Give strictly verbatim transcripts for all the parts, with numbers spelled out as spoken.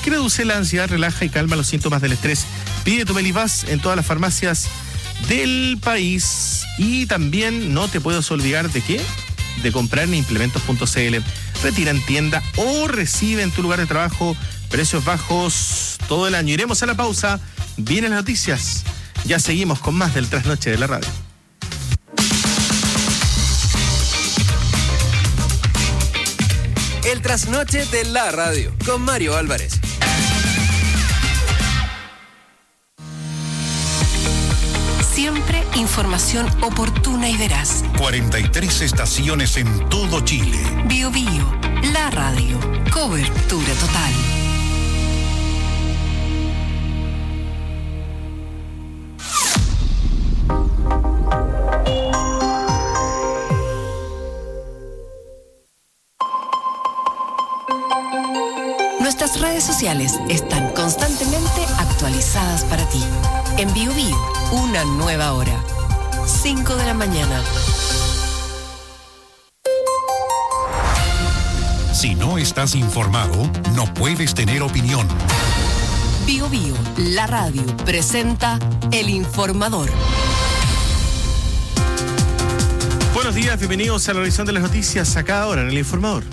que reduce la ansiedad, relaja y calma los síntomas del estrés. Pide tu Melibas en todas las farmacias del país. Y también no te puedes olvidar de qué, de comprar en implementos punto c l. Retira en tienda o recibe en tu lugar de trabajo precios bajos todo el año. Iremos a la pausa. Vienen las noticias. Ya seguimos con más del Trasnoche de la Radio. El Trasnoche de la Radio con Mario Álvarez. Siempre información oportuna y veraz. cuarenta y tres estaciones en todo Chile. Bio Bio, la radio. Cobertura total. Nuestras redes sociales están constantemente actualizadas para ti. En Bio Bio, una nueva hora. cinco de la mañana. Si no estás informado, no puedes tener opinión. Bio Bio, la radio, presenta El Informador. Buenos días, bienvenidos a la revisión de las noticias acá ahora en El Informador.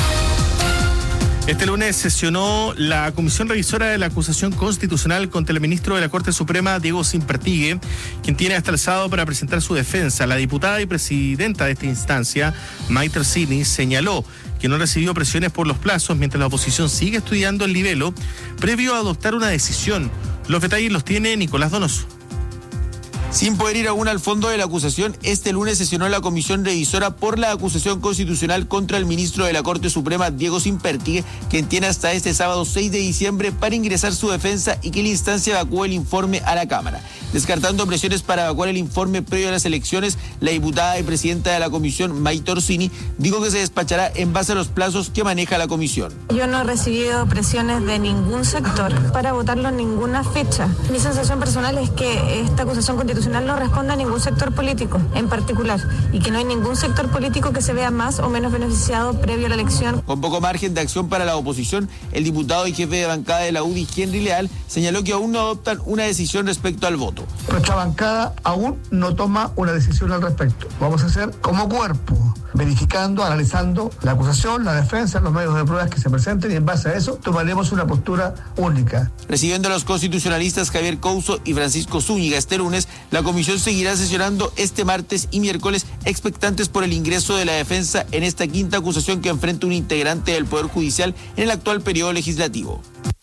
Este lunes sesionó la Comisión Revisora de la Acusación Constitucional contra el ministro de la Corte Suprema, Diego Simpertigue, quien tiene hasta el sábado para presentar su defensa. La diputada y presidenta de esta instancia, Maite Orsini, señaló que no recibió presiones por los plazos mientras la oposición sigue estudiando el libelo previo a adoptar una decisión. Los detalles los tiene Nicolás Donoso. Sin poder ir aún al fondo de la acusación, este lunes sesionó la Comisión Revisora por la acusación constitucional contra el ministro de la Corte Suprema, Diego Simpertigue, quien tiene hasta este sábado seis de diciembre para ingresar su defensa y que la instancia evacúe el informe a la Cámara. Descartando presiones para evacuar el informe previo a las elecciones, la diputada y presidenta de la Comisión, Maite Orsini, dijo que se despachará en base a los plazos que maneja la Comisión. Yo no he recibido presiones de ningún sector para votarlo en ninguna fecha. Mi sensación personal es que esta acusación constitucional no responde a ningún sector político en particular y que no hay ningún sector político que se vea más o menos beneficiado previo a la elección. Con poco margen de acción para la oposición, el diputado y jefe de bancada de la U D I, Henry Leal, señaló que aún no adoptan una decisión respecto al voto. Nuestra bancada aún no toma una decisión al respecto. Vamos a hacer como cuerpo, verificando, analizando la acusación, la defensa, los medios de pruebas que se presenten y en base a eso tomaremos una postura única. Recibiendo a los constitucionalistas Javier Couso y Francisco Zúñiga este lunes, la comisión seguirá sesionando este martes y miércoles expectantes por el ingreso de la defensa en esta quinta acusación que enfrenta un integrante del Poder Judicial en el actual periodo legislativo.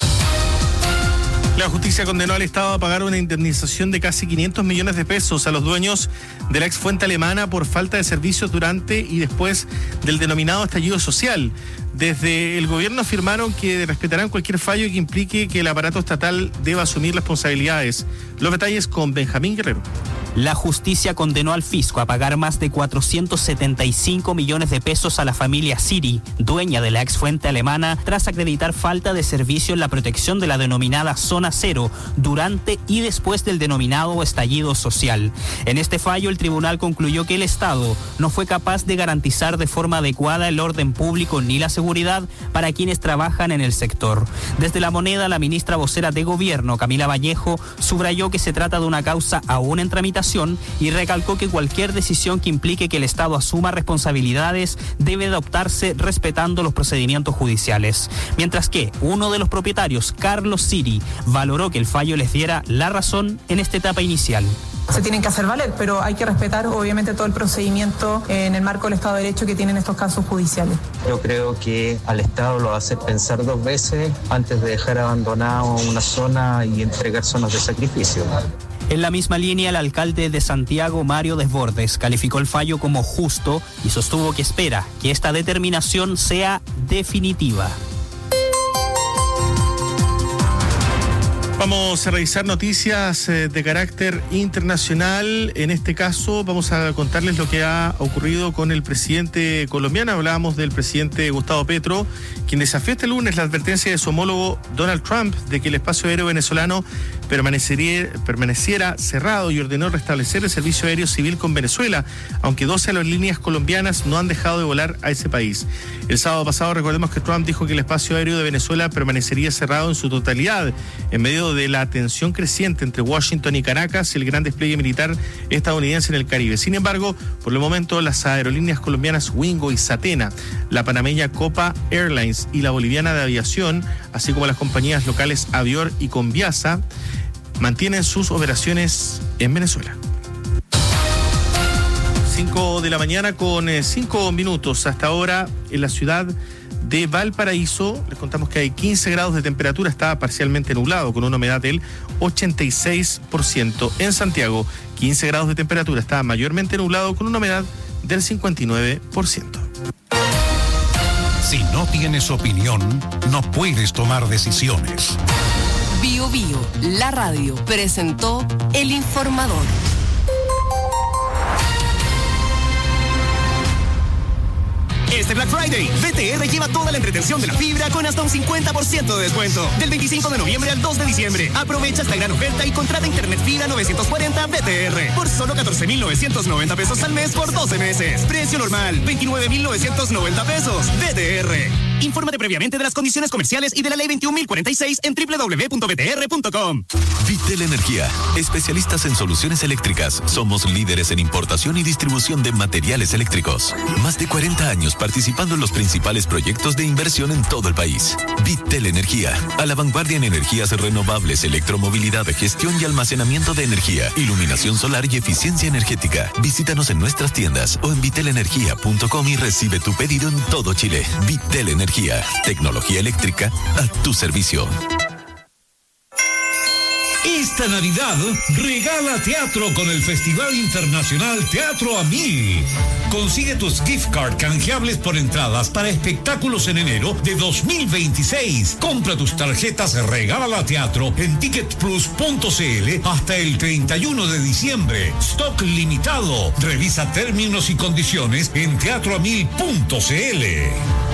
La justicia condenó al Estado a pagar una indemnización de casi quinientos millones de pesos a los dueños de la ex fuente alemana por falta de servicios durante y después del denominado estallido social. Desde el gobierno afirmaron que respetarán cualquier fallo que implique que el aparato estatal deba asumir responsabilidades. Los detalles con Benjamín Guerrero. La justicia condenó al fisco a pagar más de cuatrocientos setenta y cinco millones de pesos a la familia Siri, dueña de la ex fuente alemana, tras acreditar falta de servicio en la protección de la denominada Zona Cero durante y después del denominado estallido social. En este fallo, el tribunal concluyó que el Estado no fue capaz de garantizar de forma adecuada el orden público ni la seguridad para quienes trabajan en el sector. Desde La Moneda, la ministra vocera de Gobierno, Camila Vallejo, subrayó que se trata de una causa aún en tramitación y recalcó que cualquier decisión que implique que el Estado asuma responsabilidades debe adoptarse respetando los procedimientos judiciales. Mientras que uno de los propietarios, Carlos Siri, valoró que el fallo les diera la razón en esta etapa inicial. Se tienen que hacer valer, pero hay que respetar obviamente todo el procedimiento en el marco del Estado de Derecho que tienen estos casos judiciales. Yo creo que al Estado lo hace pensar dos veces antes de dejar abandonado una zona y entregar zonas de sacrificio. En la misma línea, el alcalde de Santiago, Mario Desbordes, calificó el fallo como justo y sostuvo que espera que esta determinación sea definitiva. Vamos a revisar noticias eh, de carácter internacional. En este caso vamos a contarles lo que ha ocurrido con el presidente colombiano. Hablábamos del presidente Gustavo Petro, quien desafió este lunes la advertencia de su homólogo Donald Trump de que el espacio aéreo venezolano permanecería, permaneciera cerrado y ordenó restablecer el servicio aéreo civil con Venezuela, aunque doce aerolíneas colombianas no han dejado de volar a ese país. El sábado pasado recordemos que Trump dijo que el espacio aéreo de Venezuela permanecería cerrado en su totalidad, en medio de la tensión creciente entre Washington y Caracas y el gran despliegue militar estadounidense en el Caribe. Sin embargo, por el momento, las aerolíneas colombianas Wingo y Satena, la panameña Copa Airlines y la boliviana de aviación, así como las compañías locales Avior y Conviasa, mantienen sus operaciones en Venezuela. cinco de la mañana con cinco minutos. Hasta ahora en la ciudad de Valparaíso, les contamos que hay quince grados de temperatura, está parcialmente nublado con una humedad del ochenta y seis por ciento. En Santiago, quince grados de temperatura, está mayormente nublado con una humedad del cincuenta y nueve por ciento. Si no tienes opinión, no puedes tomar decisiones. Bio Bio, la radio, presentó El Informador. Este Black Friday, B T R lleva toda la entretención de la fibra con hasta un cincuenta por ciento de descuento. Del veinticinco de noviembre al dos de diciembre. Aprovecha esta gran oferta y contrata Internet Fibra novecientos cuarenta B T R por solo catorce mil novecientos noventa pesos al mes por doce meses. Precio normal, veintinueve mil novecientos noventa pesos. B T R. Infórmate previamente de las condiciones comerciales y de la ley veintiún mil cuarenta y seis en doble u doble u doble u punto b t r punto com. Vitel Energía, especialistas en soluciones eléctricas. Somos líderes en importación y distribución de materiales eléctricos. Más de cuarenta años participando en los principales proyectos de inversión en todo el país. Vitel Energía, a la vanguardia en energías renovables, electromovilidad, gestión y almacenamiento de energía, iluminación solar y eficiencia energética. Visítanos en nuestras tiendas o en vitel energía punto com y recibe tu pedido en todo Chile. Vitel Energía. Tecnología eléctrica a tu servicio. Esta Navidad regala teatro con el Festival Internacional Teatro a Mil. Consigue tus gift card canjeables por entradas para espectáculos en enero de dos mil veintiséis. Compra tus tarjetas Regala Teatro en ticket plus punto c l hasta el treinta y uno de diciembre. Stock limitado. Revisa términos y condiciones en teatro a mil punto c l.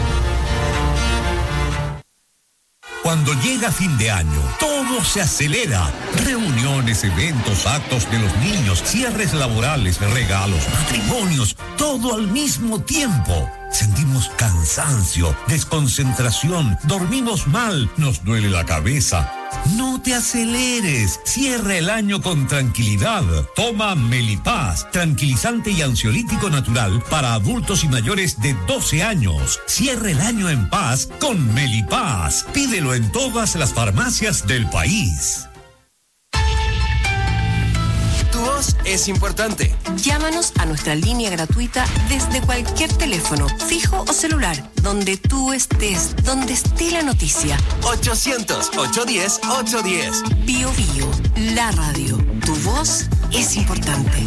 Cuando llega fin de año, todo se acelera. Reuniones, eventos, actos de los niños, cierres laborales, regalos, matrimonios, todo al mismo tiempo. Sentimos cansancio, desconcentración, dormimos mal, nos duele la cabeza. No te aceleres, cierra el año con tranquilidad. Toma Melipaz, tranquilizante y ansiolítico natural para adultos y mayores de doce años. Cierra el año en paz con Melipaz. Pídelo en todas las farmacias del país. Tu voz es importante. Llámanos a nuestra línea gratuita desde cualquier teléfono, fijo o celular, donde tú estés, donde esté la noticia. ochocientos, ochocientos diez, ochocientos diez. Bio Bio, la radio. Tu voz es importante.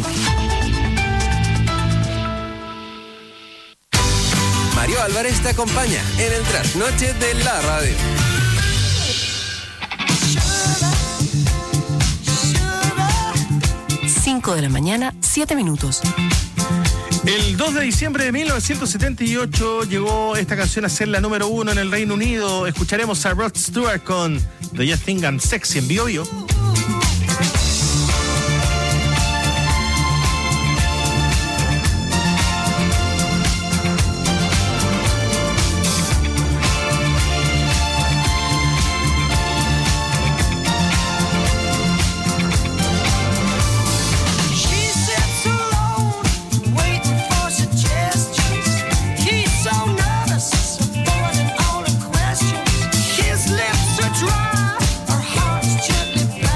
Mario Álvarez te acompaña en el trasnoche de la radio. cinco de la mañana, siete minutos. El dos de diciembre de mil novecientos setenta y ocho llegó esta canción a ser la número uno en el Reino Unido. Escucharemos a Rod Stewart con Do You Think I'm Sexy en Bio Bio. Dry, our hearts gently.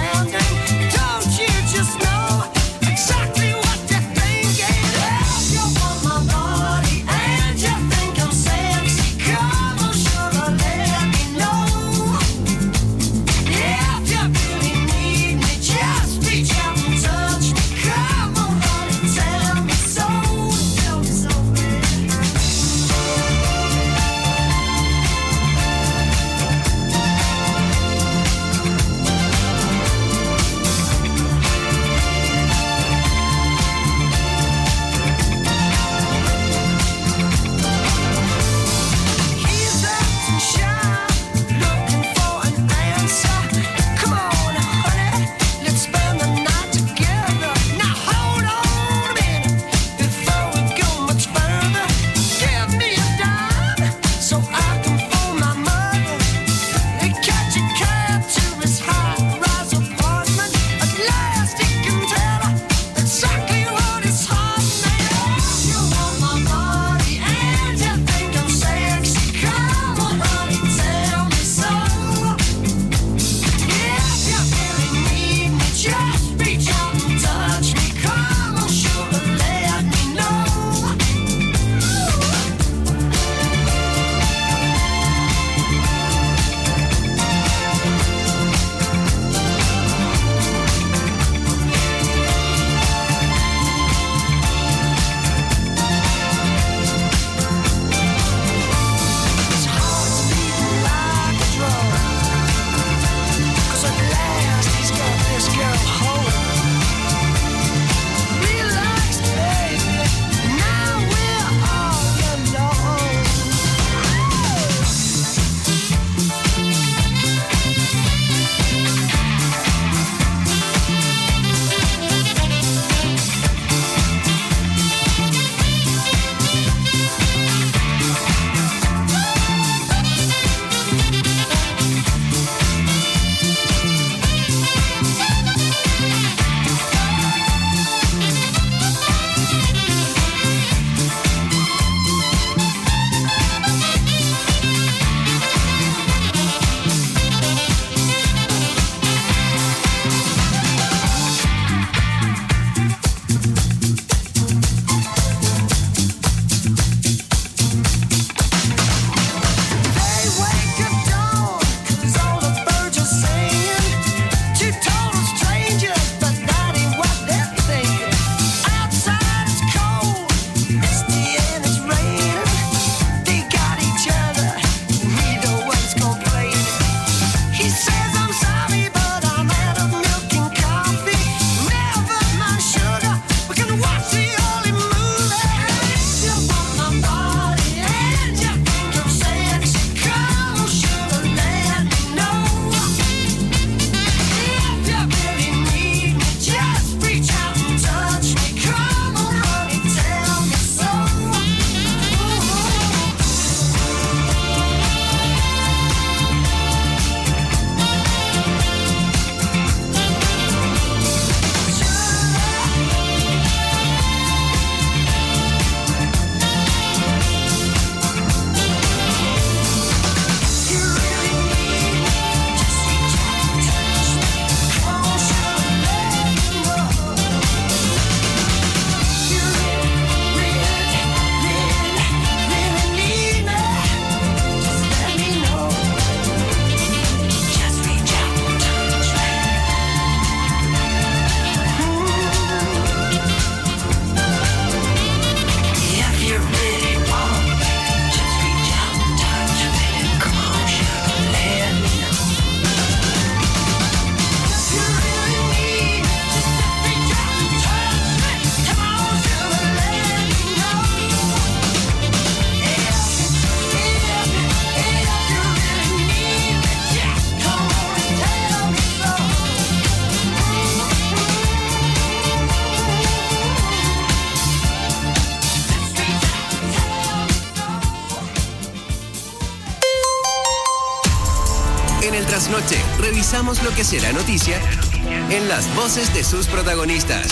trasnoche revisamos lo que será noticia en las voces de sus protagonistas.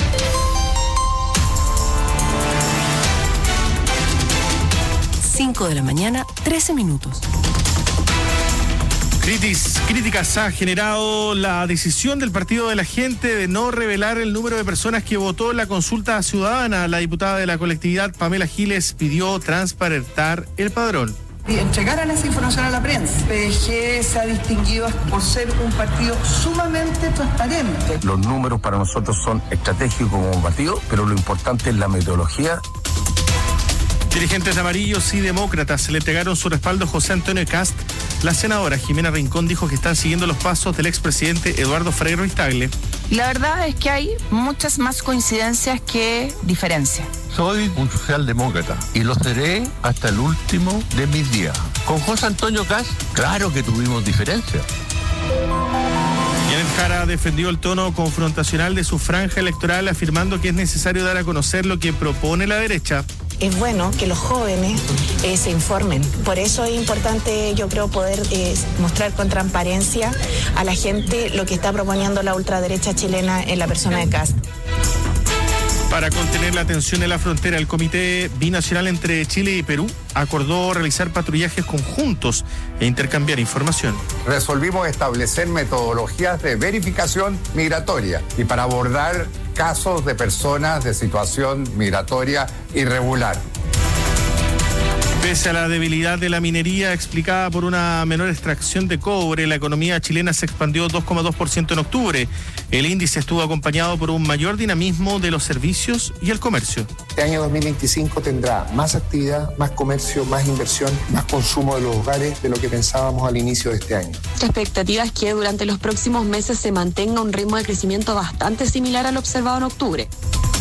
cinco de la mañana, trece minutos. Critis, críticas ha generado la decisión del Partido de la Gente de no revelar el número de personas que votó en la consulta ciudadana. La diputada de la colectividad, Pamela Giles, pidió transparentar el padrón. Y entregaran esa información a la prensa. P G se ha distinguido por ser un partido sumamente transparente. Los números para nosotros son estratégicos como partido, pero lo importante es la metodología. Dirigentes de Amarillos y Demócratas le entregaron su respaldo a José Antonio Cast. La senadora Jimena Rincón dijo que están siguiendo los pasos del expresidente Eduardo Frei Ruiz-Tagle. La verdad es que hay muchas más coincidencias que diferencias. Soy un socialdemócrata y lo seré hasta el último de mis días. Con José Antonio Cast, claro que tuvimos diferencias. Janet Jara defendió el tono confrontacional de su franja electoral, afirmando que es necesario dar a conocer lo que propone la derecha. Es bueno que los jóvenes eh, se informen. Por eso es importante, yo creo, poder eh, mostrar con transparencia a la gente lo que está proponiendo la ultraderecha chilena en la persona de Cast. Para contener la tensión en la frontera, el Comité Binacional entre Chile y Perú acordó realizar patrullajes conjuntos e intercambiar información. Resolvimos establecer metodologías de verificación migratoria y para abordar casos de personas de situación migratoria irregular. Pese a la debilidad de la minería explicada por una menor extracción de cobre, la economía chilena se expandió dos coma dos por ciento en octubre. El índice estuvo acompañado por un mayor dinamismo de los servicios y el comercio. Este año dos mil veinticinco tendrá más actividad, más comercio, más inversión, más consumo de los hogares de lo que pensábamos al inicio de este año. La expectativa es que durante los próximos meses se mantenga un ritmo de crecimiento bastante similar al observado en octubre.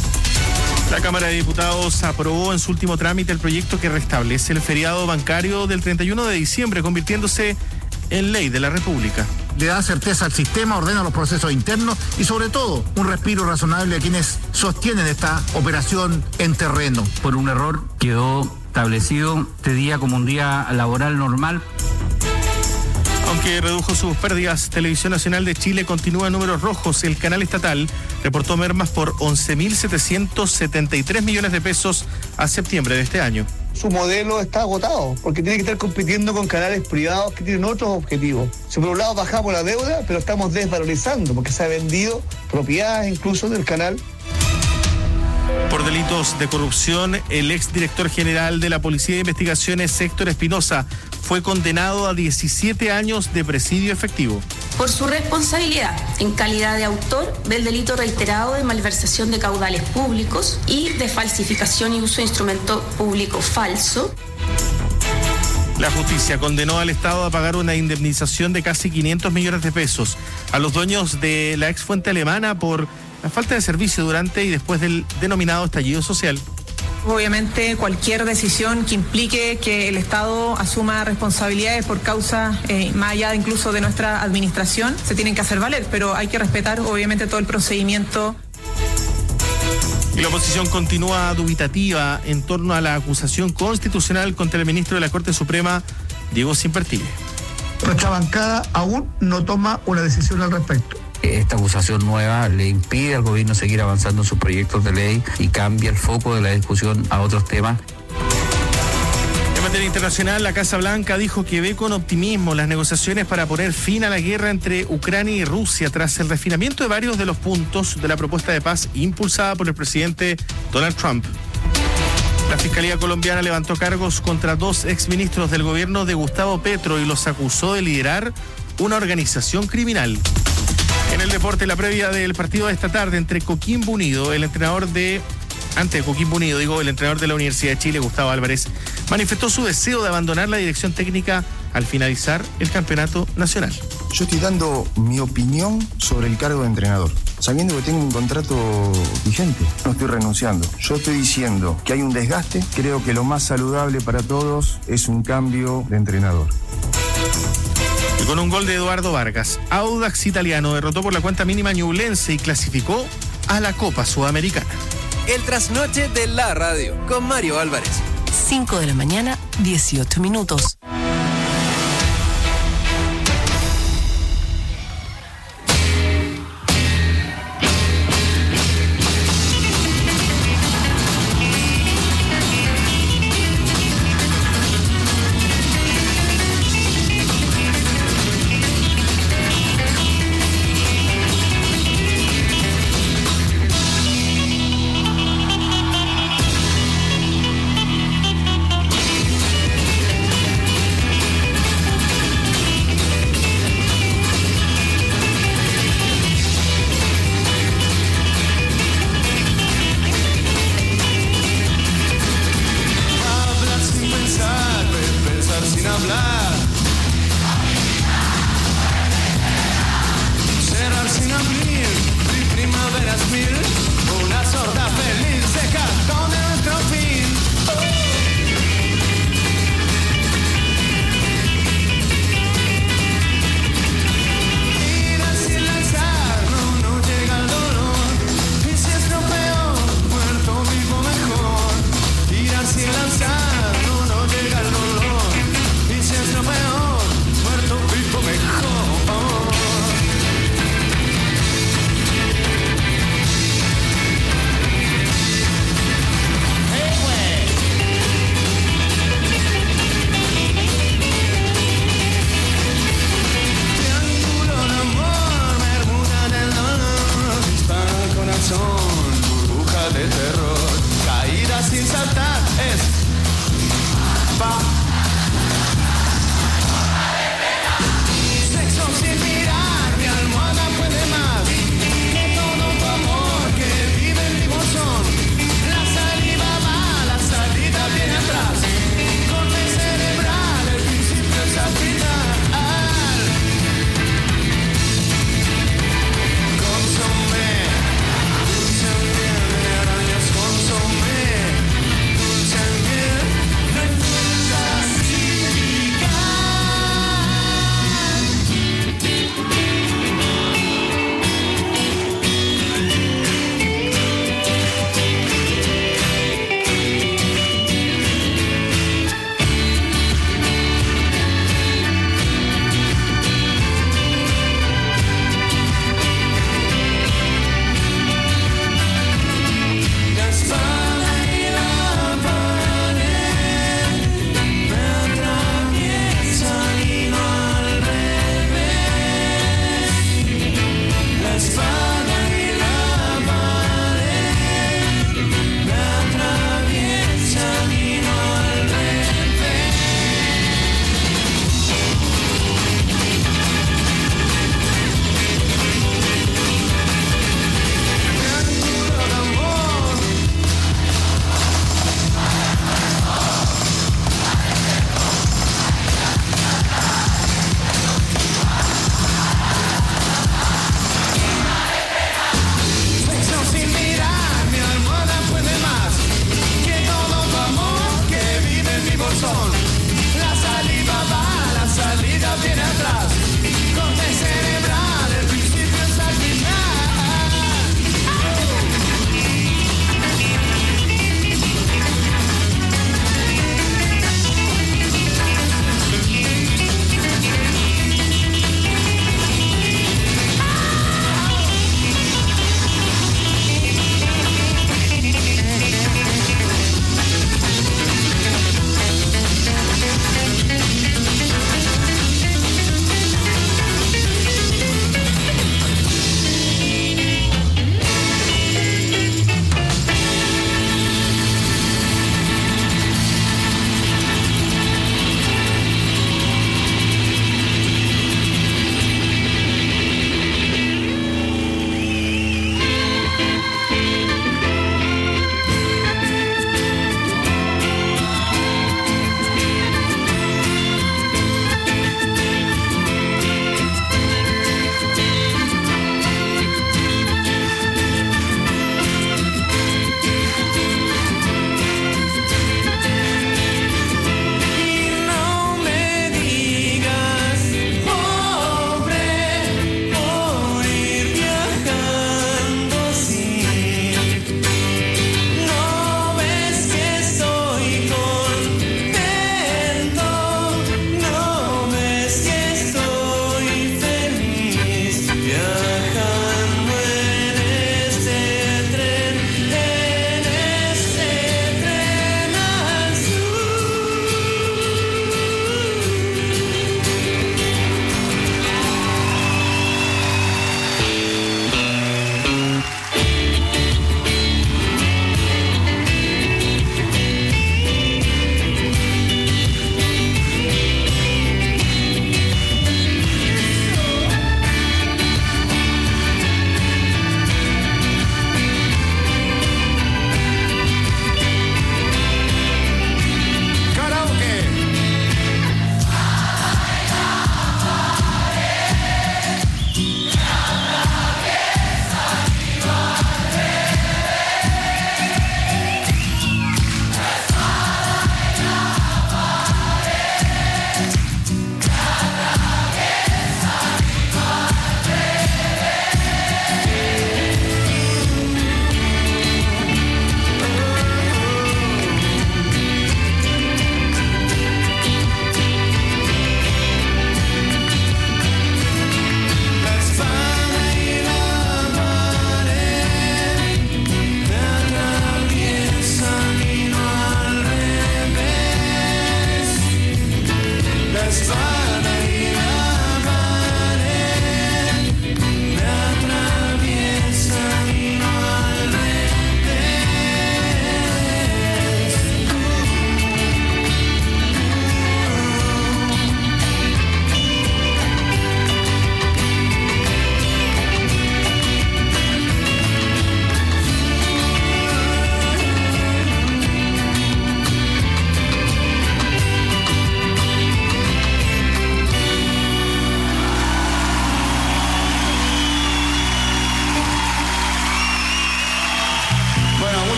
La Cámara de Diputados aprobó en su último trámite el proyecto que restablece el feriado bancario del treinta y uno de diciembre, convirtiéndose en ley de la República. Le da certeza al sistema, ordena los procesos internos y sobre todo un respiro razonable a quienes sostienen esta operación en terreno. Por un error quedó establecido este día como un día laboral normal. Aunque redujo sus pérdidas, Televisión Nacional de Chile continúa en números rojos. El canal estatal reportó mermas por once mil setecientos setenta y tres millones de pesos a septiembre de este año. Su modelo está agotado, porque tiene que estar compitiendo con canales privados que tienen otros objetivos. Si por un lado bajamos la deuda, pero estamos desvalorizando, porque se ha vendido propiedades incluso del canal. Por delitos de corrupción, el exdirector general de la Policía de Investigaciones, Héctor Espinosa, fue condenado a diecisiete años de presidio efectivo. Por su responsabilidad en calidad de autor del delito reiterado de malversación de caudales públicos y de falsificación y uso de instrumento público falso. La justicia condenó al Estado a pagar una indemnización de casi quinientos millones de pesos a los dueños de la ex fuente alemana por la falta de servicio durante y después del denominado estallido social. Obviamente cualquier decisión que implique que el Estado asuma responsabilidades por causa, eh, más allá de incluso de nuestra administración, se tienen que hacer valer, pero hay que respetar obviamente todo el procedimiento. Y la oposición continúa dubitativa en torno a la acusación constitucional contra el ministro de la Corte Suprema, Diego Simpertile. Nuestra bancada aún no toma una decisión al respecto. Esta acusación nueva le impide al gobierno seguir avanzando en sus proyectos de ley y cambia el foco de la discusión a otros temas. En materia internacional, la Casa Blanca dijo que ve con optimismo las negociaciones para poner fin a la guerra entre Ucrania y Rusia tras el refinamiento de varios de los puntos de la propuesta de paz impulsada por el presidente Donald Trump. La Fiscalía colombiana levantó cargos contra dos exministros del gobierno de Gustavo Petro y los acusó de liderar una organización criminal. En el deporte, la previa del partido de esta tarde entre Coquimbo Unido, el entrenador de... Ante Coquimbo Unido, digo, el entrenador de la Universidad de Chile, Gustavo Álvarez, manifestó su deseo de abandonar la dirección técnica al finalizar el campeonato nacional. Yo estoy dando mi opinión sobre el cargo de entrenador, sabiendo que tengo un contrato vigente. No estoy renunciando. Yo estoy diciendo que hay un desgaste. Creo que lo más saludable para todos es un cambio de entrenador. Y con un gol de Eduardo Vargas, Audax Italiano derrotó por la cuenta mínima Ñublense y clasificó a la Copa Sudamericana. El trasnoche de la radio con Mario Álvarez. cinco de la mañana, dieciocho minutos. vidas mil, una sorda feliz se cantó de nuestro fin. Ir así lanzar, no, no llega el dolor, y si es lo peor, muerto vivo mejor. Ir así lanzar, no, no llega el dolor, y si es lo peor, muerto vivo mejor.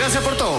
Gracias por todo.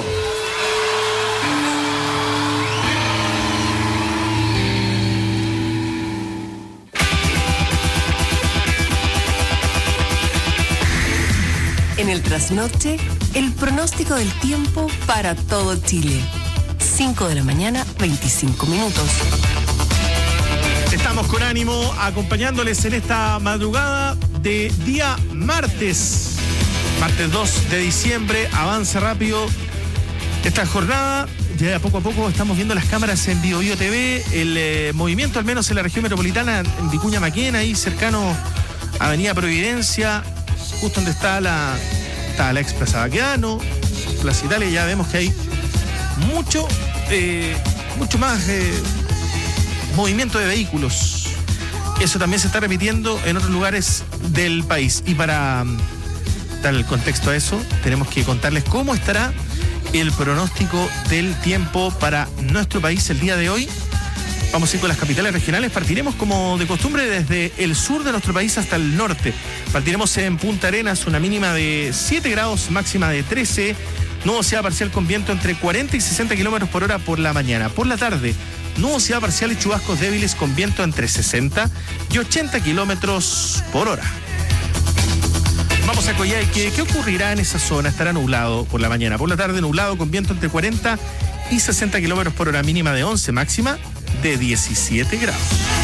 En el trasnoche, el pronóstico del tiempo para todo Chile. cinco de la mañana, veinticinco minutos. Estamos con ánimo acompañándoles en esta madrugada de día martes. Martes dos de diciembre, avanza rápido esta jornada. Ya poco a poco estamos viendo las cámaras en Bio Bio T V. El eh, movimiento, al menos en la región metropolitana, en Vicuña Maquena, ahí cercano a Avenida Providencia, justo donde está la, está la ex Plaza Baquedano, Plaza Italia. Ya vemos que hay mucho, eh, mucho más eh, movimiento de vehículos. Eso también se está repitiendo en otros lugares del país. Y para um, dar el contexto a eso, tenemos que contarles cómo estará el pronóstico del tiempo para nuestro país el día de hoy. Vamos a ir con las capitales regionales. Partiremos como de costumbre desde el sur de nuestro país hasta el norte. Partiremos en Punta Arenas, una mínima de siete grados, máxima de trece. Nubosidad parcial con viento entre cuarenta y sesenta kilómetros por hora por la mañana. Por la tarde, nubosidad parcial y chubascos débiles con viento entre sesenta y ochenta kilómetros por hora. Vamos a Coyhaique. ¿Qué ocurrirá en esa zona? Estará nublado por la mañana. Por la tarde, nublado con viento entre cuarenta y sesenta kilómetros por hora, mínima de once, máxima de diecisiete grados.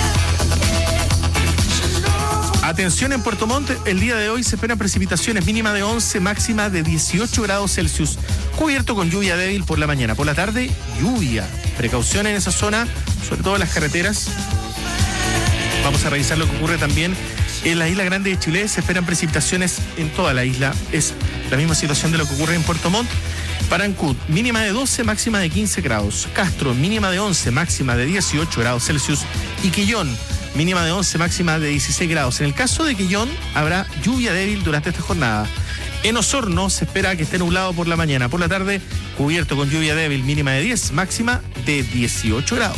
Atención en Puerto Montt, el día de hoy se esperan precipitaciones, mínima de once, máxima de dieciocho grados Celsius, cubierto con lluvia débil por la mañana. Por la tarde, lluvia. Precaución en esa zona, sobre todo en las carreteras. Vamos a revisar lo que ocurre también en la isla Grande de Chiloé. Se esperan precipitaciones en toda la isla. Es la misma situación de lo que ocurre en Puerto Montt. Parancut, mínima de doce, máxima de quince grados. Castro, mínima de once, máxima de dieciocho grados Celsius. Y Quillón, mínima de once, máxima de dieciséis grados. En el caso de Quillón, habrá lluvia débil durante esta jornada. En Osorno se espera que esté nublado por la mañana. Por la tarde, cubierto con lluvia débil, mínima de diez, máxima de dieciocho grados.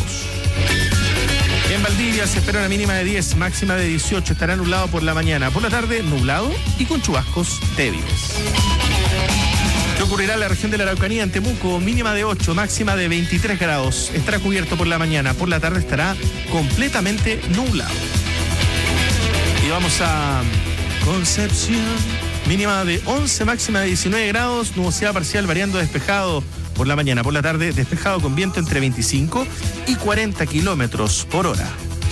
En Valdivia se espera una mínima de diez, máxima de dieciocho. Estará nublado por la mañana. Por la tarde, nublado y con chubascos débiles. ¿Qué ocurrirá en la región de la Araucanía? En Temuco, mínima de ocho, máxima de veintitrés grados. Estará cubierto por la mañana. Por la tarde estará completamente nublado. Y vamos a Concepción. Mínima de once, máxima de diecinueve grados. Nubosidad parcial variando despejado por la mañana. Por la tarde, despejado con viento entre veinticinco y cuarenta kilómetros por hora.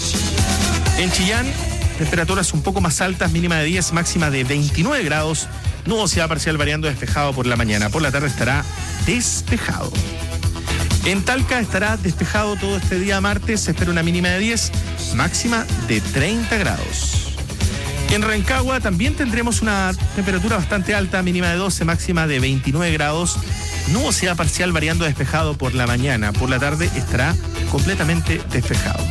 En Chillán, temperaturas un poco más altas, mínima de diez, máxima de veintinueve grados. Nubosidad parcial variando despejado por la mañana. Por la tarde estará despejado. En Talca estará despejado todo este día martes. Se espera una mínima de diez, máxima de treinta grados. En Rancagua también tendremos una temperatura bastante alta, mínima de doce, máxima de veintinueve grados. Nubosidad parcial variando despejado por la mañana. Por la tarde estará completamente despejado.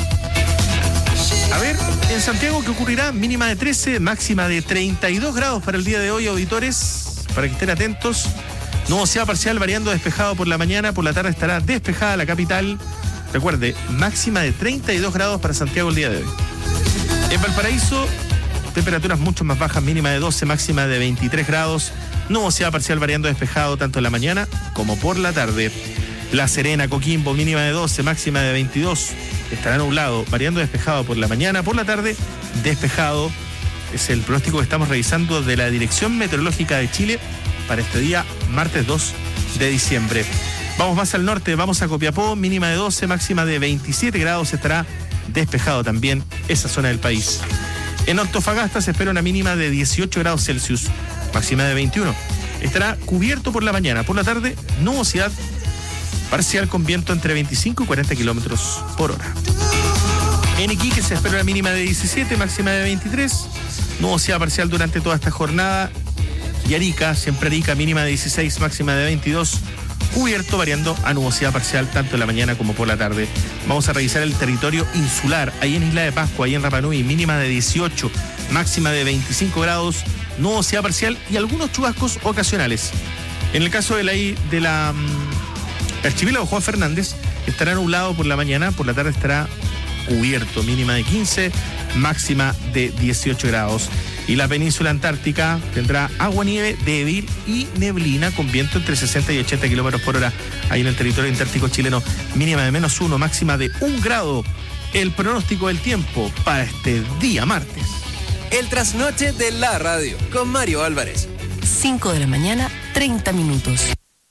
A ver, en Santiago, ¿qué ocurrirá? Mínima de trece, máxima de treinta y dos grados para el día de hoy, auditores, para que estén atentos. Nubosidad parcial variando despejado por la mañana. Por la tarde estará despejada la capital. Recuerde, máxima de treinta y dos grados para Santiago el día de hoy. En Valparaíso, temperaturas mucho más bajas, mínima de doce, máxima de veintitrés grados. Nubosidad parcial variando despejado tanto en la mañana como por la tarde. La Serena, Coquimbo, mínima de doce, máxima de veintidós. Estará nublado, variando despejado por la mañana. Por la tarde, despejado. Es el pronóstico que estamos revisando de la Dirección Meteorológica de Chile para este día, martes dos de diciembre. Vamos más al norte, vamos a Copiapó, mínima de doce, máxima de veintisiete grados. Estará despejado también esa zona del país. En Antofagasta se espera una mínima de dieciocho grados Celsius, máxima de veintiuno. Estará cubierto por la mañana. Por la tarde, nubosidad parcial con viento entre veinticinco y cuarenta kilómetros por hora. En Iquique se espera una mínima de diecisiete, máxima de veintitrés. Nubosidad parcial durante toda esta jornada. Y Arica, siempre Arica, mínima de dieciséis, máxima de veintidós. Cubierto variando a nubosidad parcial tanto en la mañana como por la tarde. Vamos a revisar el territorio insular. Ahí en Isla de Pascua, ahí en Rapa Nui, mínima de dieciocho, máxima de veinticinco grados. Nubosidad parcial y algunos chubascos ocasionales. En el caso de la, de la um, archipiélago Juan Fernández, estará nublado por la mañana, por la tarde estará cubierto, mínima de quince, máxima de dieciocho grados. Y la península antártica tendrá agua-nieve débil y neblina con viento entre sesenta y ochenta kilómetros por hora. Ahí en el territorio antártico chileno, mínima de menos uno, máxima de un grado. El pronóstico del tiempo para este día martes. El trasnoche de la radio con Mario Álvarez. cinco de la mañana, treinta minutos.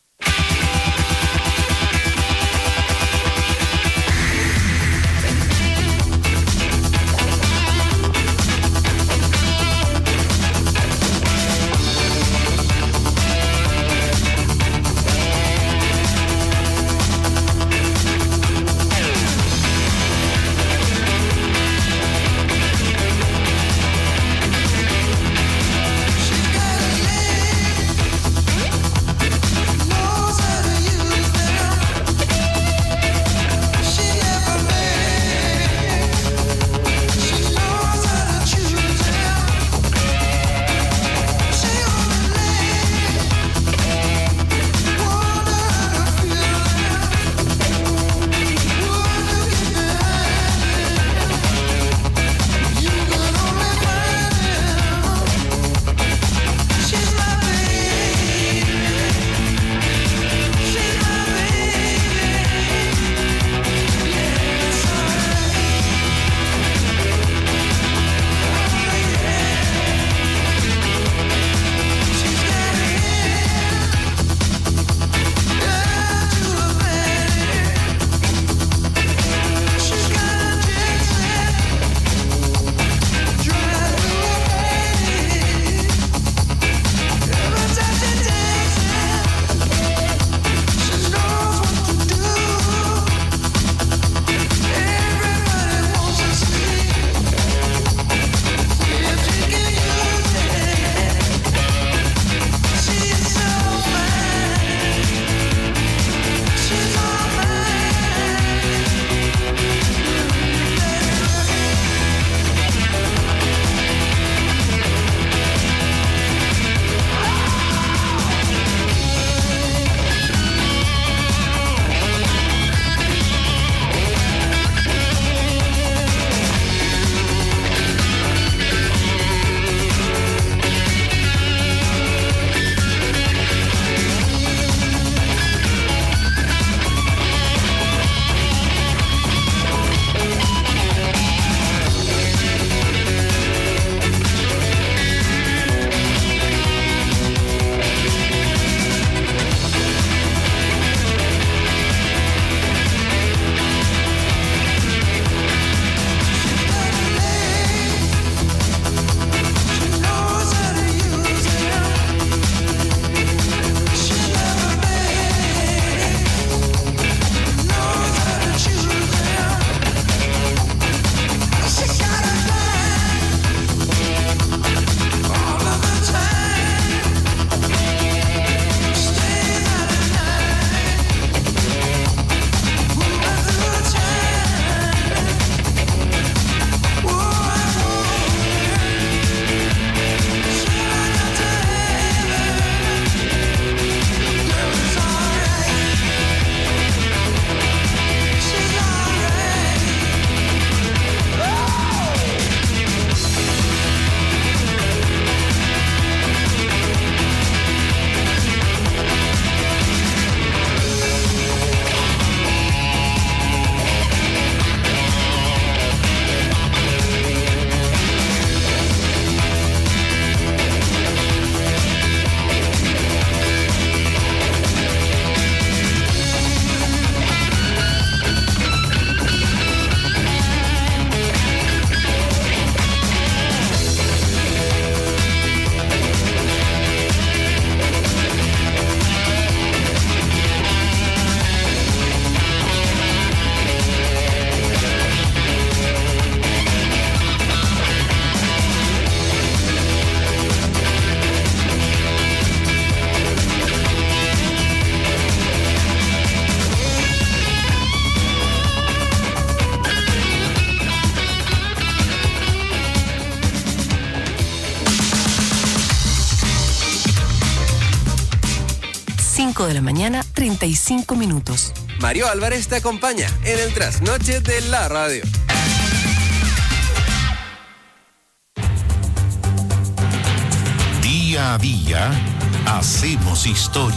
cinco de la mañana, treinta y cinco minutos. Mario Álvarez te acompaña en el trasnoche de la radio. Día a día hacemos historia.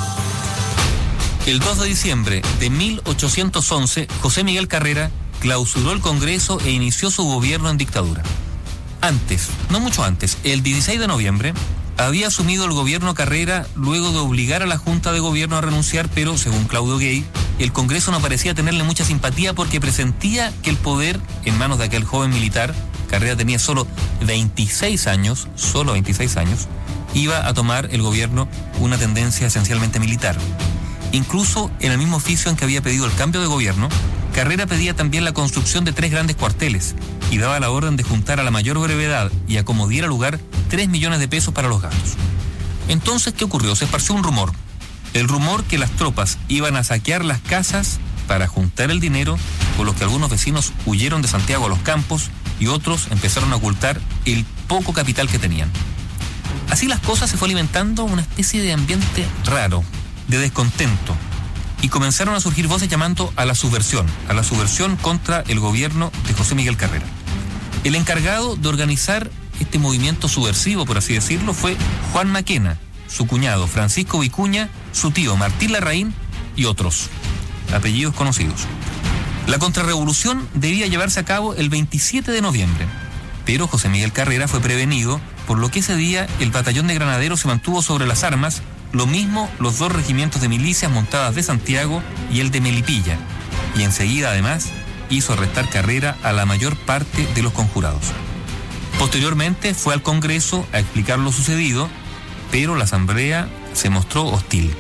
El dos de diciembre de mil ochocientos once, José Miguel Carrera clausuró el Congreso e inició su gobierno en dictadura. Antes, no mucho antes, el dieciséis de noviembre, había asumido el gobierno Carrera luego de obligar a la Junta de Gobierno a renunciar, pero según Claudio Gay, el Congreso no parecía tenerle mucha simpatía porque presentía que el poder en manos de aquel joven militar, Carrera tenía solo veintiséis años, solo veintiséis años, iba a tomar el gobierno una tendencia esencialmente militar. Incluso en el mismo oficio en que había pedido el cambio de gobierno, Carrera pedía también la construcción de tres grandes cuarteles y daba la orden de juntar a la mayor brevedad y a como diera lugar tres millones de pesos para los gastos. Entonces, ¿qué ocurrió? Se esparció un rumor. El rumor que las tropas iban a saquear las casas para juntar el dinero, con los que algunos vecinos huyeron de Santiago a los campos y otros empezaron a ocultar el poco capital que tenían. Así las cosas, se fue alimentando una especie de ambiente raro, de descontento, y comenzaron a surgir voces llamando a la subversión, a la subversión contra el gobierno de José Miguel Carrera. El encargado de organizar este movimiento subversivo, por así decirlo, fue Juan Maquena, su cuñado Francisco Vicuña, su tío Martín Larraín y otros, apellidos conocidos. La contrarrevolución debía llevarse a cabo el veintisiete de noviembre, pero José Miguel Carrera fue prevenido, por lo que ese día el batallón de granaderos se mantuvo sobre las armas, lo mismo los dos regimientos de milicias montadas de Santiago y el de Melipilla, y enseguida además hizo arrestar Carrera a la mayor parte de los conjurados. Posteriormente fue al Congreso a explicar lo sucedido, pero la asamblea se mostró hostil.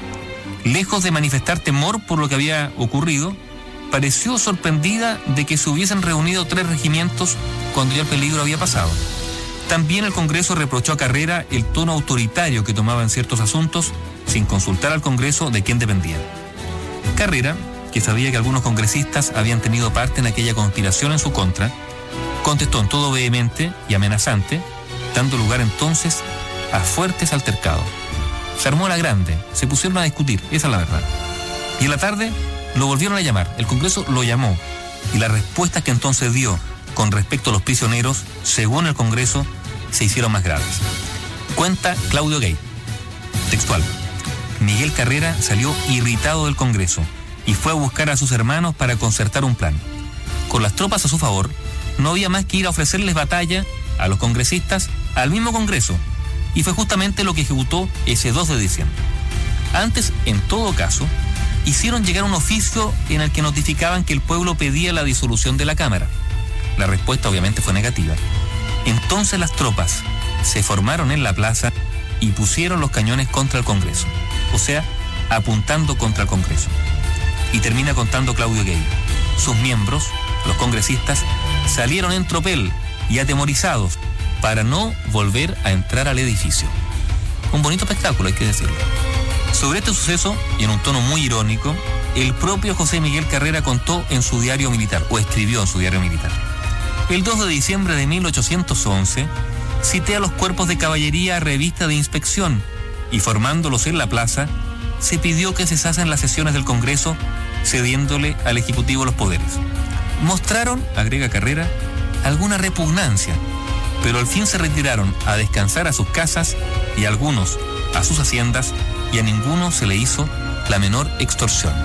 Lejos de manifestar temor por lo que había ocurrido, pareció sorprendida de que se hubiesen reunido tres regimientos cuando ya el peligro había pasado. También el Congreso reprochó a Carrera el tono autoritario que tomaba en ciertos asuntos sin consultar al Congreso de quién dependía. Carrera, que sabía que algunos congresistas habían tenido parte en aquella conspiración en su contra, contestó en todo vehemente y amenazante, dando lugar entonces a fuertes altercados. Se armó la grande, se pusieron a discutir, esa es la verdad. Y en la tarde lo volvieron a llamar, el Congreso lo llamó, y las respuestas que entonces dio con respecto a los prisioneros, según el Congreso, se hicieron más graves. Cuenta Claudio Gay, textual: Miguel Carrera salió irritado del Congreso y fue a buscar a sus hermanos para concertar un plan. Con las tropas a su favor, no había más que ir a ofrecerles batalla a los congresistas al mismo Congreso, y fue justamente lo que ejecutó ese dos de diciembre. Antes, en todo caso, hicieron llegar un oficio en el que notificaban que el pueblo pedía la disolución de la Cámara. La respuesta obviamente fue negativa. Entonces las tropas se formaron en la plaza y pusieron los cañones contra el Congreso, o sea, apuntando contra el Congreso. Y termina contando Claudio Gay: sus miembros, los congresistas, salieron en tropel y atemorizados para no volver a entrar al edificio. Un bonito espectáculo, hay que decirlo. Sobre este suceso, y en un tono muy irónico, el propio José Miguel Carrera contó en su diario militar, o escribió en su diario militar: el dos de diciembre de mil ochocientos once, cité a los cuerpos de caballería a revista de inspección y, formándolos en la plaza, se pidió que cesasen las sesiones del Congreso, cediéndole al Ejecutivo los poderes. Mostraron, agrega Carrera, alguna repugnancia, pero al fin se retiraron a descansar a sus casas y algunos a sus haciendas, y a ninguno se le hizo la menor extorsión.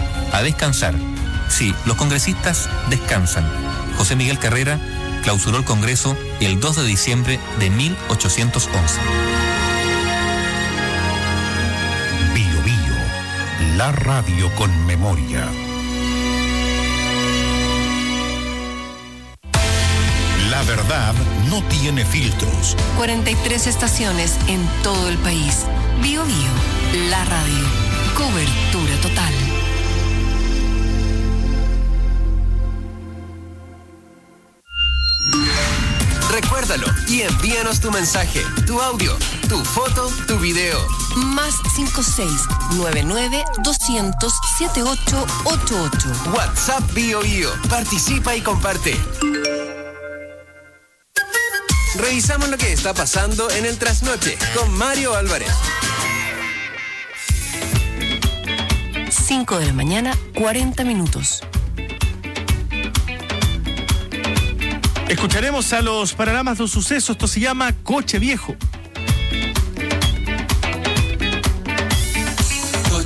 A descansar. Sí, los congresistas descansan. José Miguel Carrera clausuró el Congreso el dos de diciembre de mil ochocientos once. Bio Bio, la radio con memoria. La verdad no tiene filtros. cuarenta y tres estaciones en todo el país. Bio Bio, la radio. Cobertura total. Recuérdalo y envíanos tu mensaje, tu audio, tu foto, tu video. Más cinco seis nueve nueve dos cero cero siete ocho ocho ocho. WhatsApp Bio Bio. Participa y comparte. Revisamos lo que está pasando en el trasnoche con Mario Álvarez. cinco de la mañana, cuarenta minutos. Escucharemos a los panoramas de un suceso. Esto se llama Coche Viejo.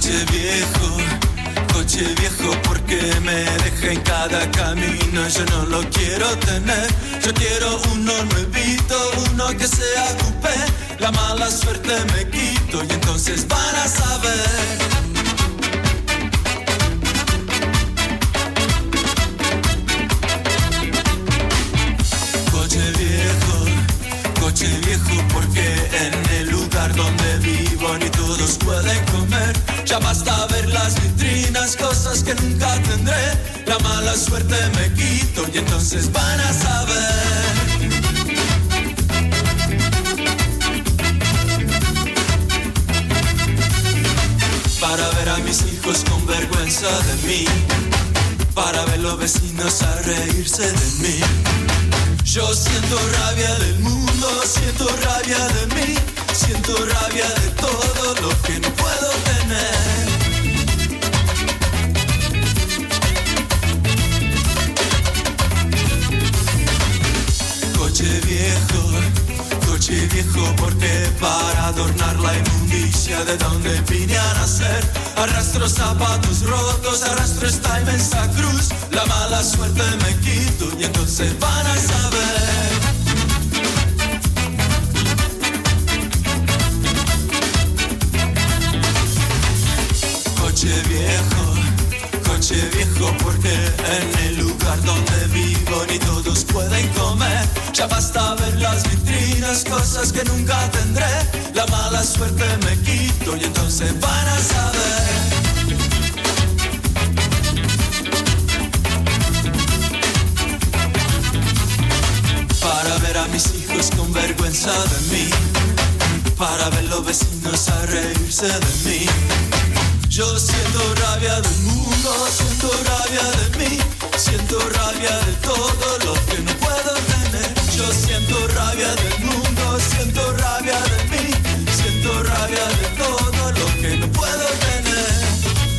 Coche viejo, coche viejo porque me deja en cada camino. Yo no lo quiero tener, yo quiero uno nuevito, uno que sea coupé. La mala suerte me quito y entonces van a saber. Coche viejo, coche viejo porque en el lugar donde vivo ni todos pueden comer. Ya basta ver las vitrinas, cosas que nunca tendré. La mala suerte me quito y entonces van a saber. Para ver a mis hijos con vergüenza de mí, para ver los vecinos a reírse de mí. Yo siento rabia del mundo, siento rabia de mí, siento rabia de todo lo que no puedo tener. Coche viejo, coche viejo porque para adornar la inmundicia de donde vine a nacer, arrastro zapatos rotos, arrastro esta inmensa cruz. La mala suerte me quito y entonces van a saber. Coche viejo, coche viejo porque en el lugar donde vivo ni todos pueden comer. Ya basta ver las vitrinas, cosas que nunca tendré. La mala suerte me quito y entonces van a saber. Para ver a mis hijos con vergüenza de mí, para ver los vecinos a reírse de mí. Yo siento rabia del mundo, siento rabia de mí, siento rabia de todo lo que no puedo tener. Yo siento rabia del mundo, siento rabia de mí, siento rabia de todo lo que no puedo tener.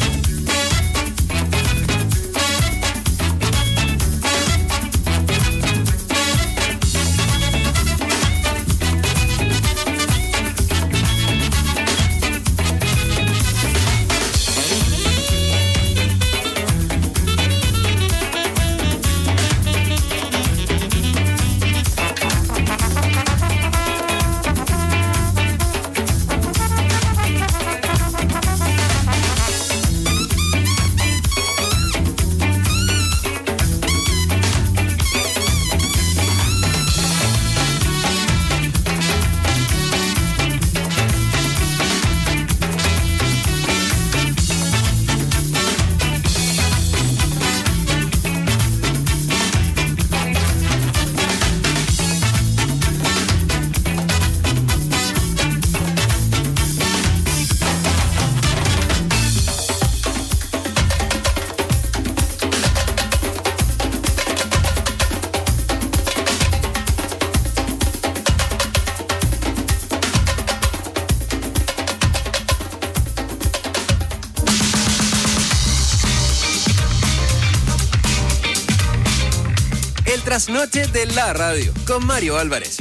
Trasnoche de la radio con Mario Álvarez.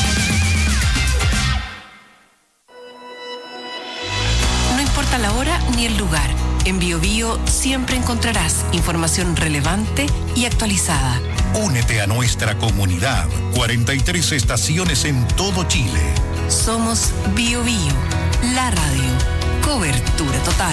No importa la hora ni el lugar, en Bio Bio siempre encontrarás información relevante y actualizada. Únete a nuestra comunidad. cuarenta y tres estaciones en todo Chile. Somos Bio Bio, la radio. Cobertura total.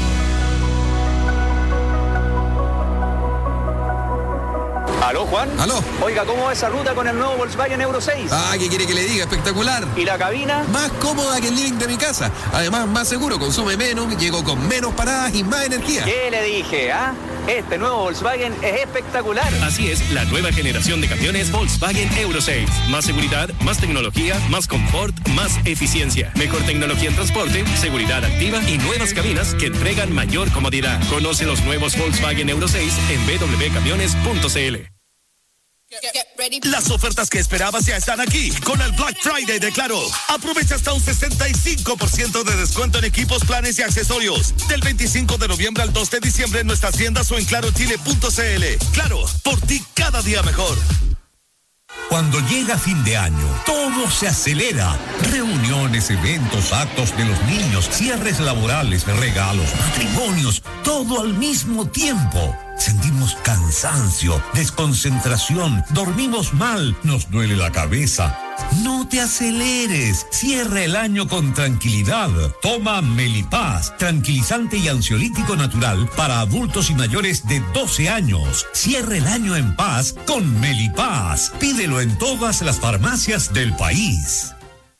¿Aló, Juan? ¿Aló? Oiga, ¿cómo va esa ruta con el nuevo Volkswagen Euro seis? Ah, ¿qué quiere que le diga? Espectacular. ¿Y la cabina? Más cómoda que el living de mi casa. Además, más seguro, consume menos, llego con menos paradas y más energía. ¿Qué le dije, ah? Este nuevo Volkswagen es espectacular. Así es, la nueva generación de camiones Volkswagen Euro seis. Más seguridad, más tecnología, más confort, más eficiencia. Mejor tecnología en transporte, seguridad activa y nuevas cabinas que entregan mayor comodidad. Conoce los nuevos Volkswagen Euro seis en b w camiones punto c l. Las ofertas que esperabas ya están aquí con el Black Friday de Claro. Aprovecha hasta un sesenta y cinco por ciento de descuento en equipos, planes y accesorios. Del veinticinco de noviembre al dos de diciembre en nuestras tiendas o en claro chile punto c l. Claro, por ti cada día mejor. Cuando llega fin de año, todo se acelera. Reuniones, eventos, actos de los niños, cierres laborales, regalos, matrimonios, todo al mismo tiempo. Sentimos cansancio, desconcentración, dormimos mal, nos duele la cabeza. No te aceleres, cierra el año con tranquilidad. Toma Melipaz, tranquilizante y ansiolítico natural para adultos y mayores de doce años. Cierra el año en paz con Melipaz. Pídelo en todas las farmacias del país.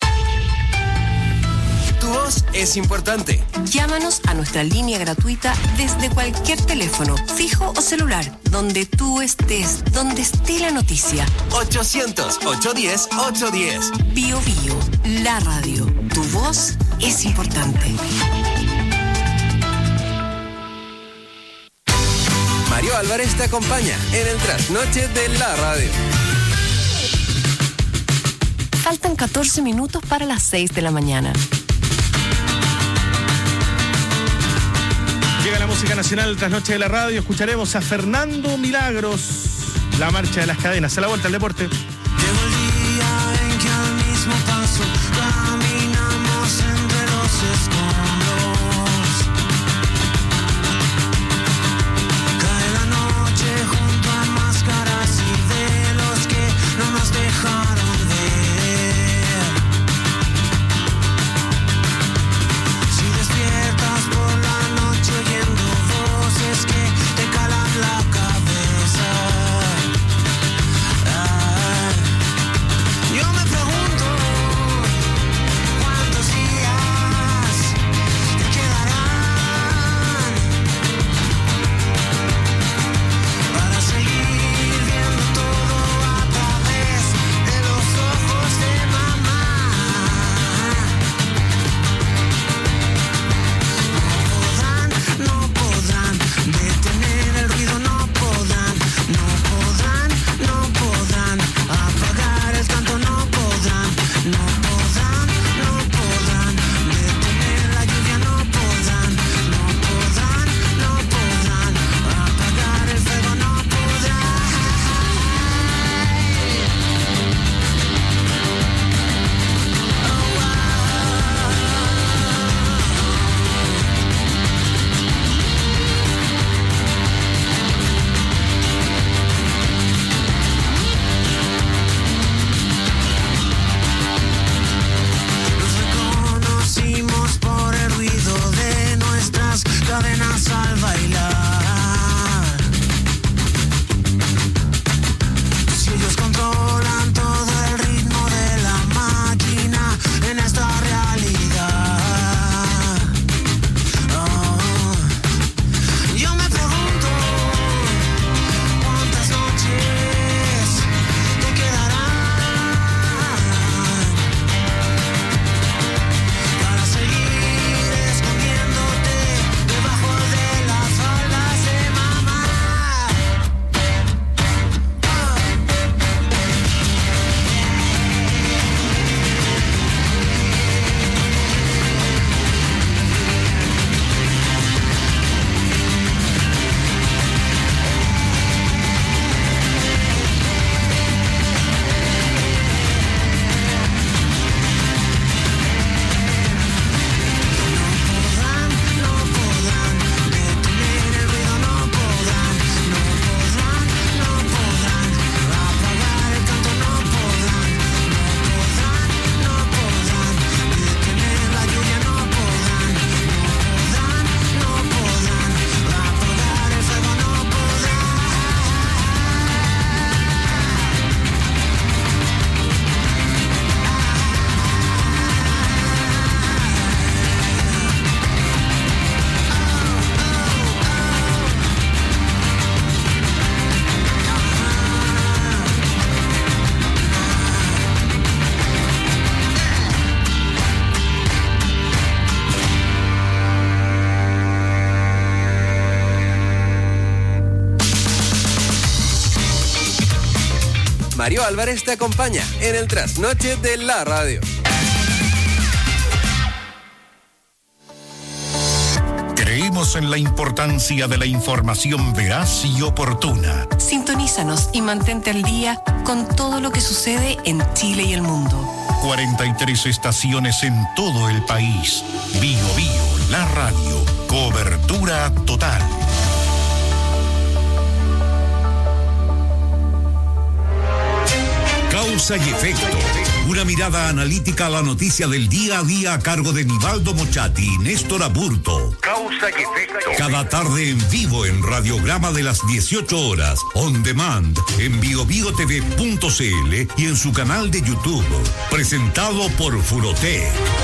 Tu voz es importante. Llámanos a nuestra línea gratuita desde cualquier teléfono, fijo o celular, donde tú estés, donde esté la noticia. ochocientos, ochocientos diez, ochocientos diez. Bio Bio, la radio. Tu voz es importante. Mario Álvarez te acompaña en el trasnoche de la radio. Faltan catorce minutos para las seis de la mañana. Llega la música nacional tras noche de la radio. Escucharemos a Fernando Milagros, La Marcha de las Cadenas. A la vuelta al deporte. Llegó el día en que al mismo paso caminamos entre los escombros. Cae la noche junto a máscaras y velos que no nos dejaron ver. Si despiertas por la noche oyendo voces que te calan la cabeza. Ay, yo me pregunto cuántos días te quedarán para seguir viendo todo a través de los ojos de mamá. No podrán, no podrán detener el ruido, no podrán, no podrán, no podrán apagar el canto, no podrán, no podrán, no podrán detener la lluvia, no podrán, no podrán, no podrán apagar el fuego, no podrán. Nos reconocimos por el ruido de nuestras cadenas al bailar. Si ellos controlan todo el ritmo de la máquina en esta realidad. Oh, yo me pregunto cuántas noches te quedarán para seguir escondiéndote debajo de las faldas de mamá. No podrán detener el ruido, no podrán, no podrán, no podrán apagar el canto, no podrán, no podrán, no podrán detener la lluvia, no podrán, no podrán, no podrán apagar el fuego, no podrán. Mario Álvarez te acompaña en el trasnoche de la radio. Creemos Insistimos en la importancia de la información veraz y oportuna. Sintonízanos y mantente al día con todo lo que sucede en Chile y el mundo. cuarenta y tres estaciones en todo el país. Bio Bio, la radio. Cobertura total. Causa y efecto. Una mirada analítica a la noticia del día a día a cargo de Nivaldo Mochati y Néstor Aburto. Causa y efecto. Cada tarde en vivo en Radiograma de las dieciocho horas. On demand en bio bio t v punto c l y en su canal de YouTube. Presentado por Furotec.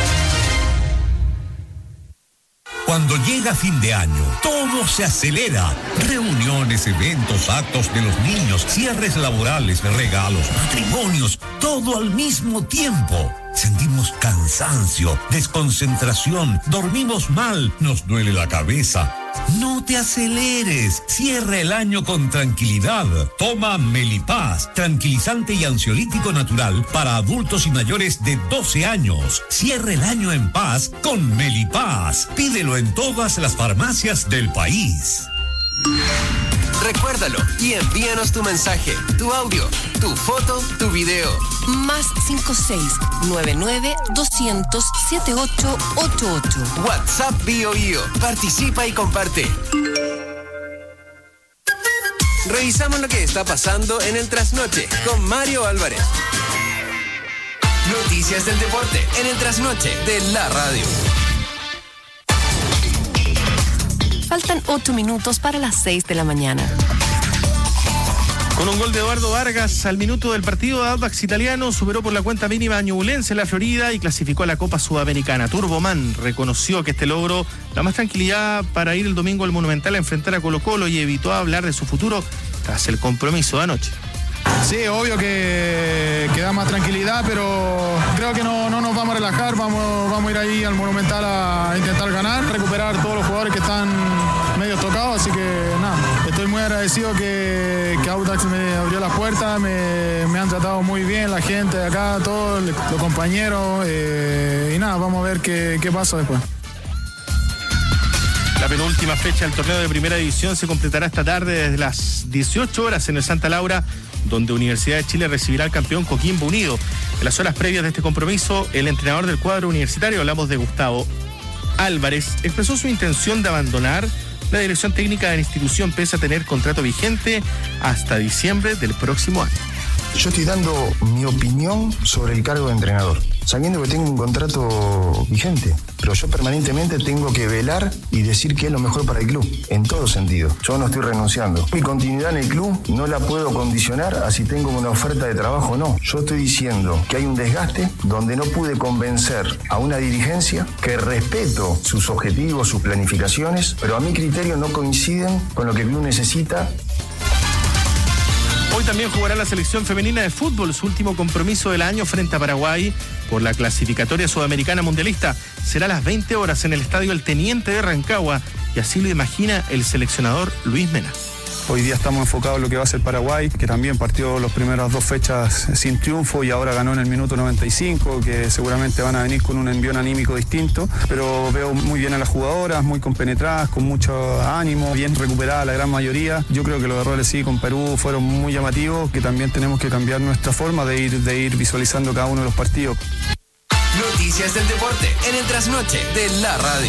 Cuando llega fin de año, todo se acelera. Reuniones, eventos, actos de los niños, cierres laborales, regalos, matrimonios, todo al mismo tiempo. Sentimos cansancio, desconcentración, dormimos mal, nos duele la cabeza. No te aceleres, cierra el año con tranquilidad. Toma Melipaz, tranquilizante y ansiolítico natural para adultos y mayores de doce años. Cierra el año en paz con Melipaz. Pídelo en todas las farmacias del país. Recuérdalo y envíanos tu mensaje, tu audio, tu foto, tu video. Más cinco seis nueve nueve dos cero cero siete ocho ocho ocho. WhatsApp Bio Bio. Participa y comparte. Revisamos lo que está pasando en el Trasnoche con Mario Álvarez. Noticias del deporte en el Trasnoche de la radio. Faltan ocho minutos para las seis de la mañana. Con un gol de Eduardo Vargas al minuto del partido, Audax Italiano superó por la cuenta mínima a Ñublense en la Florida y clasificó a la Copa Sudamericana. Turboman reconoció que este logro da más tranquilidad para ir el domingo al Monumental a enfrentar a Colo-Colo y evitó hablar de su futuro tras el compromiso de anoche. Sí, obvio que, que da más tranquilidad, pero creo que no, no nos vamos a relajar, vamos, vamos a ir ahí al Monumental a intentar ganar, recuperar todos los jugadores que están medio tocados, así que nada, estoy muy agradecido que, que Audax me abrió las puertas, me, me han tratado muy bien la gente de acá, todos los compañeros, eh, y nada, vamos a ver qué, qué pasa después. La penúltima fecha del torneo de Primera División se completará esta tarde desde las dieciocho horas en el Santa Laura, donde Universidad de Chile recibirá al campeón Coquimbo Unido. En las horas previas de este compromiso, el entrenador del cuadro universitario, hablamos de Gustavo Álvarez, expresó su intención de abandonar la dirección técnica de la institución pese a tener contrato vigente hasta diciembre del próximo año. Yo estoy dando mi opinión sobre el cargo de entrenador, sabiendo que tengo un contrato vigente, pero yo permanentemente tengo que velar y decir que es lo mejor para el club, en todo sentido. Yo no estoy renunciando. Mi continuidad en el club no la puedo condicionar a si tengo una oferta de trabajo o no. Yo estoy diciendo que hay un desgaste donde no pude convencer a una dirigencia, que respeto sus objetivos, sus planificaciones, pero a mi criterio no coinciden con lo que el club necesita. Hoy también jugará la selección femenina de fútbol su último compromiso del año frente a Paraguay por la clasificatoria sudamericana mundialista. Será a las veinte horas en el estadio El Teniente de Rancagua y así lo imagina el seleccionador Luis Mena. Hoy día estamos enfocados en lo que va a ser Paraguay, que también partió las primeras dos fechas sin triunfo y ahora ganó en el minuto noventa y cinco, que seguramente van a venir con un envión anímico distinto, pero veo muy bien a las jugadoras, muy compenetradas, con mucho ánimo, bien recuperada la gran mayoría. Yo creo que los errores sí con Perú fueron muy llamativos, que también tenemos que cambiar nuestra forma de ir, de ir visualizando cada uno de los partidos. Noticias del deporte en el Trasnoche de la radio.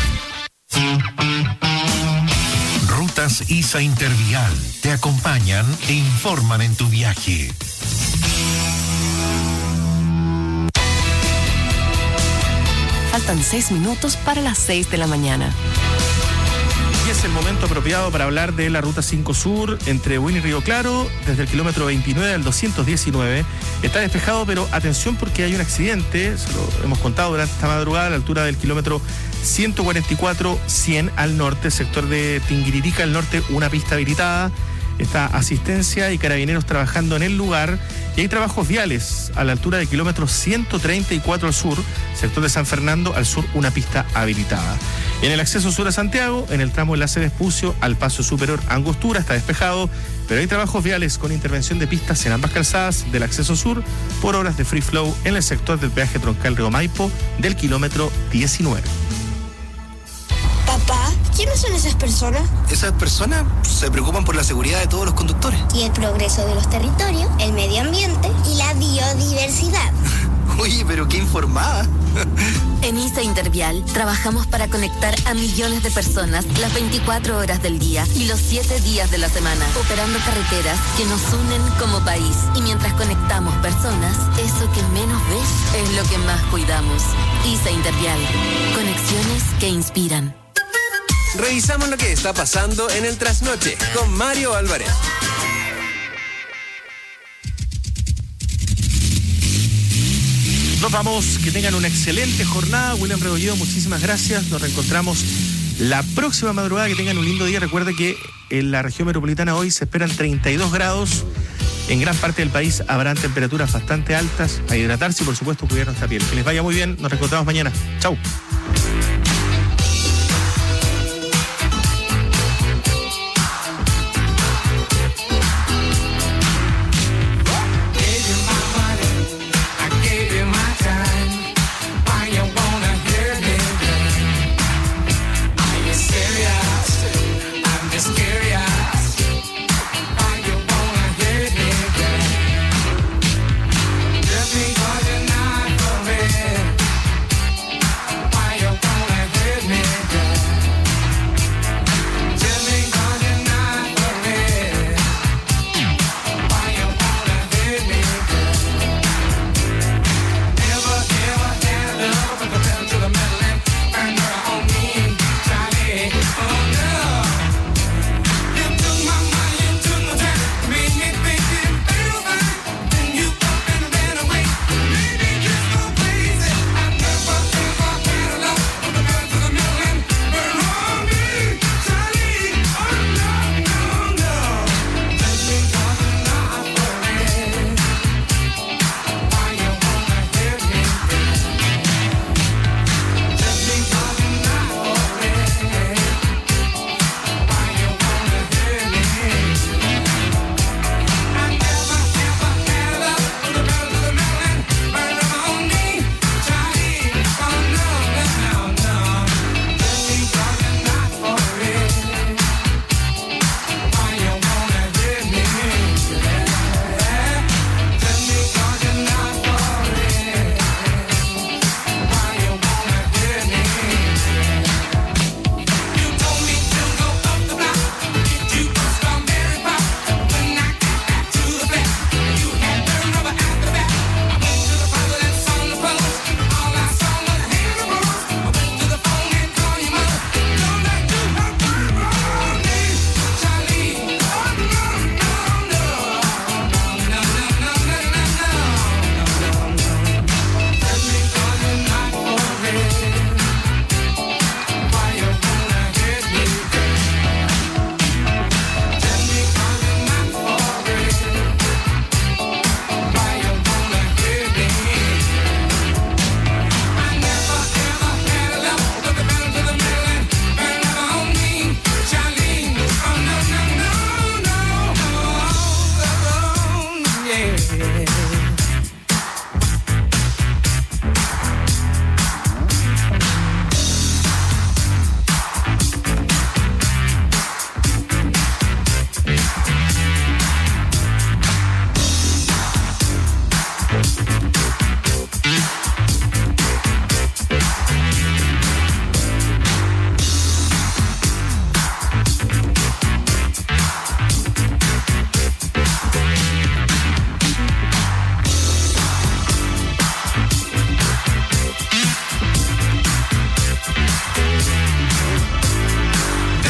Rutas I S A Intervial te acompañan e informan en tu viaje. Faltan seis minutos para las seis de la mañana. Y es el momento apropiado para hablar de la Ruta cinco Sur entre Buin y Río Claro, desde el kilómetro veintinueve al doscientos diecinueve. Está despejado, pero atención porque hay un accidente, se lo hemos contado durante esta madrugada, a la altura del kilómetro ciento cuarenta y cuatro cien al norte, sector de Tinguiririca al norte, una pista habilitada. Está asistencia y carabineros trabajando en el lugar y hay trabajos viales a la altura del kilómetro ciento treinta y cuatro al sur, sector de San Fernando al sur, una pista habilitada. En el acceso sur a Santiago, en el tramo enlace Vespucio al paso superior Angostura está despejado, pero hay trabajos viales con intervención de pistas en ambas calzadas del acceso sur por obras de free flow en el sector del peaje troncal Río Maipo del kilómetro diecinueve. Papá, ¿quiénes son esas personas? Esas personas se preocupan por la seguridad de todos los conductores. Y el progreso de los territorios, el medio ambiente y la biodiversidad. Oye, pero qué informada. En I S A Intervial trabajamos para conectar a millones de personas las veinticuatro horas del día y los siete días de la semana, operando carreteras que nos unen como país. Y mientras conectamos personas, eso que menos ves es lo que más cuidamos. I S A Intervial. Conexiones que inspiran. Revisamos lo que está pasando en el trasnoche con Mario Álvarez. Nos vamos, que tengan una excelente jornada. William Rebolledo, muchísimas gracias. Nos reencontramos la próxima madrugada. Que tengan un lindo día. Recuerda que en la región metropolitana hoy se esperan treinta y dos grados. En gran parte del país habrán temperaturas bastante altas. A hidratarse y por supuesto cuidar nuestra piel. Que les vaya muy bien. Nos reencontramos mañana. Chau.